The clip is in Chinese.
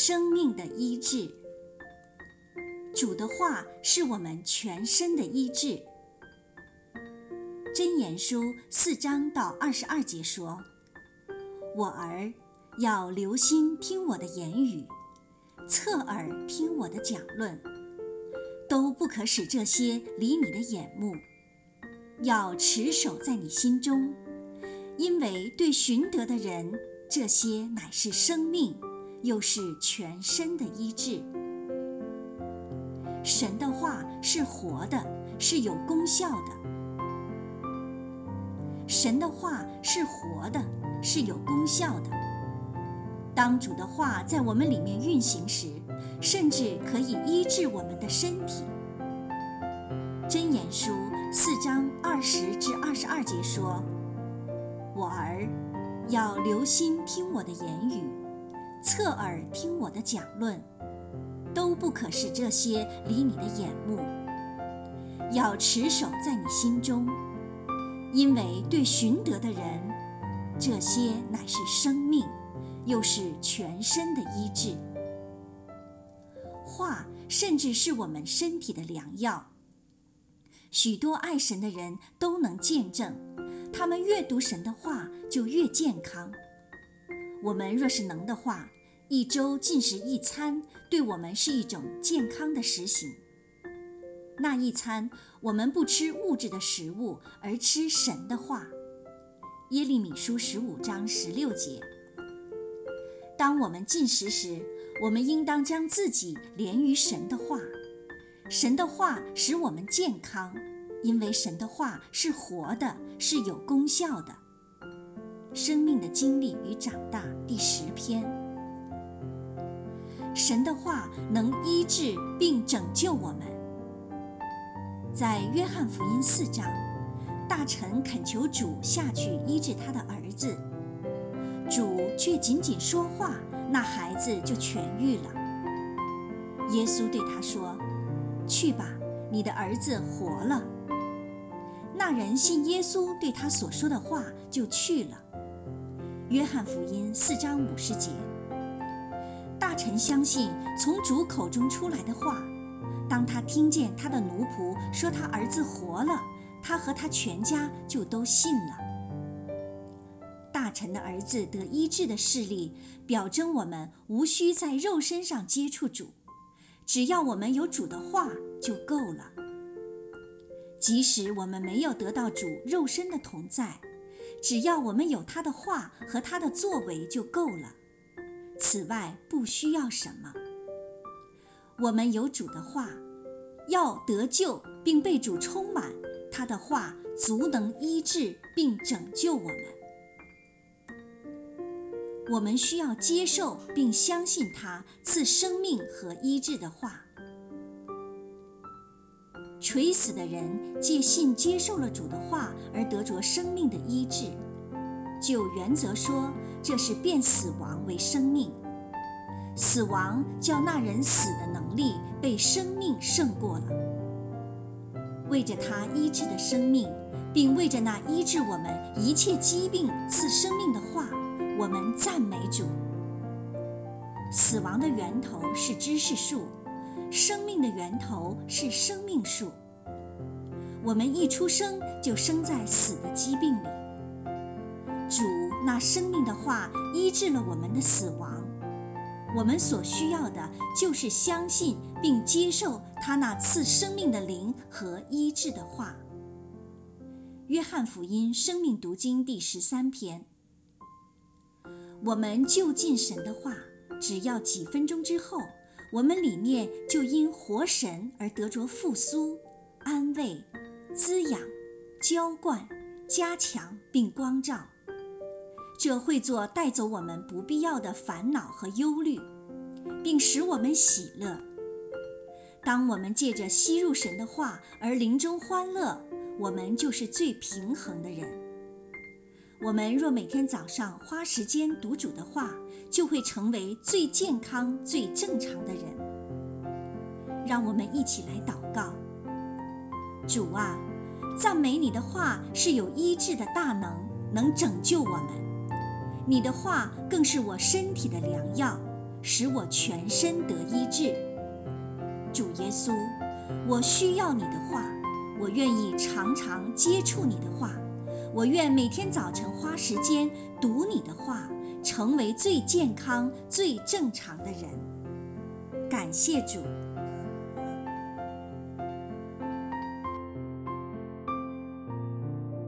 生命的医治。主的话是我们全身的医治。箴言书4章到22节说，我儿，要留心听我的言语，侧耳听我的讲论，都不可使这些离你的眼目，要持守在你心中，因为对寻得的人，这些乃是生命，又是全身的医治。神的话是活的，是有功效的。神的话是活的，是有功效的。当主的话在我们里面运行时，甚至可以医治我们的身体。箴言书4章20至22节说，我儿，要留心听我的言语，侧耳听我的讲论，都不可使这些离你的眼目，要持守在你心中，因为对寻得的人，这些乃是生命，又是全身的医治。话甚至是我们身体的良药。许多爱神的人都能见证，他们越读神的话就越健康。我们若是能的话，一周进食1餐，对我们是一种健康的实行。那一餐，我们不吃物质的食物，而吃神的话。耶利米书15章16节。当我们进食时，我们应当将自己连于神的话。神的话使我们健康，因为神的话是活的，是有功效的。生命的经历与长大第10篇。神的话能医治并拯救我们。在约翰福音4章，大臣恳求主下去医治他的儿子，主却仅仅说话，那孩子就痊愈了。耶稣对他说，去吧，你的儿子活了。那人信耶稣对他所说的话，就去了。约翰福音4章50节。大臣相信从主口中出来的话，当他听见他的奴仆说他儿子活了，他和他全家就都信了。大臣的儿子得医治的事例，表征我们无需在肉身上接触主，只要我们有主的话就够了。即使我们没有得到主肉身的同在，只要我们有他的话和他的作为就够了。此外不需要什么。我们有主的话，要得救并被主充满，他的话足能医治并拯救我们。我们需要接受并相信他赐生命和医治的话。垂死的人借信接受了主的话而得着生命的医治。就原则说，这是变死亡为生命。死亡叫那人死的能力被生命胜过了。为着他医治的生命，并为着那医治我们一切疾病赐生命的话，我们赞美主。死亡的源头是知识树，生命的源头是生命树。我们一出生就生在死的疾病里。主那生命的话医治了我们的死亡。我们所需要的就是相信并接受他那赐生命的灵和医治的话。约翰福音生命读经第13篇。我们就近神的话，只要几分钟之后，我们里面就因活神而得着复苏、安慰、滋养、浇灌、加强并光照。这会做带走我们不必要的烦恼和忧虑，并使我们喜乐。当我们借着吸入神的话而灵中欢乐，我们就是最平衡的人。我们若每天早上花时间读主的话，就会成为最健康、最正常的人。让我们一起来祷告。主啊，赞美你的话是有医治的大能，能拯救我们。你的话更是我身体的良药， 使我全身得医治。主耶稣，我需要你的话，我愿意常常接触你的话，我愿每天早晨花时间读你的话，成为最健康、最正常的人。感谢主。